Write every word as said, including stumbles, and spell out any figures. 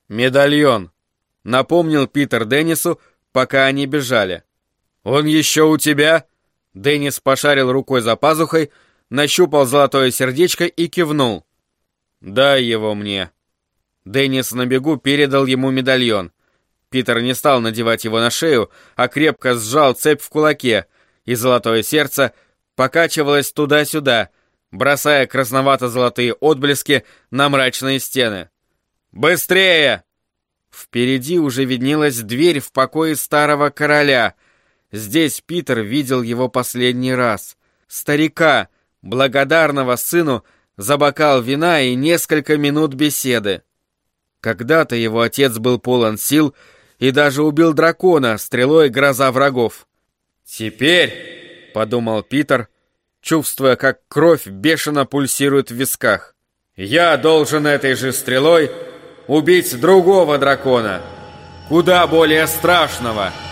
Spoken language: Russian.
«Медальон», — напомнил Питер Деннису, пока они бежали. «Он еще у тебя?» Деннис пошарил рукой за пазухой, нащупал золотое сердечко и кивнул. «Дай его мне». Деннис на бегу передал ему медальон. Питер не стал надевать его на шею, а крепко сжал цепь в кулаке, и золотое сердце покачивалось туда-сюда, бросая красновато-золотые отблески на мрачные стены. «Быстрее!» Впереди уже виднелась дверь в покое старого короля. Здесь Питер видел его последний раз. Старика, благодарного сыну за бокал вина и несколько минут беседы. Когда-то его отец был полон сил и даже убил дракона стрелой гроза врагов. «Теперь», — подумал Питер, чувствуя, как кровь бешено пульсирует в висках, «я должен этой же стрелой убить другого дракона, куда более страшного».